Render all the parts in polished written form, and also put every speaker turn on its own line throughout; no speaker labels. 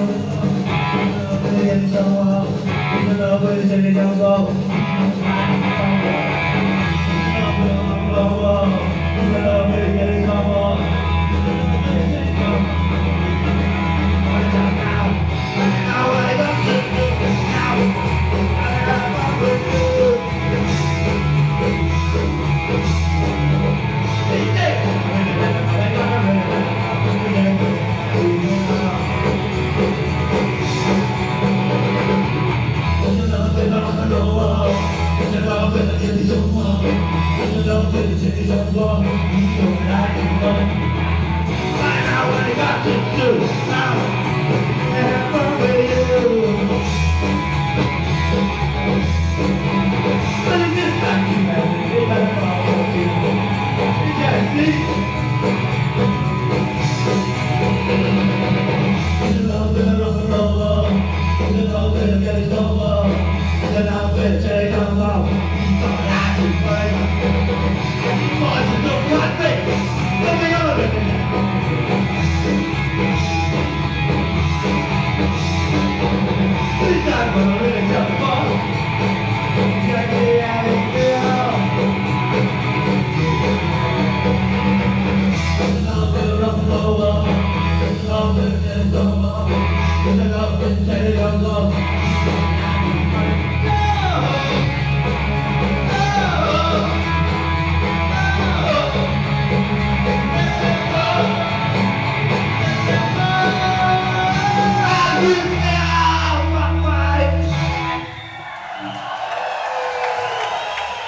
眼神我，你真的会谁别讲说？你真的会别讲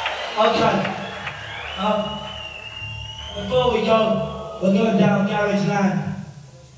我？Okay. Before we go, we're going down garage lane.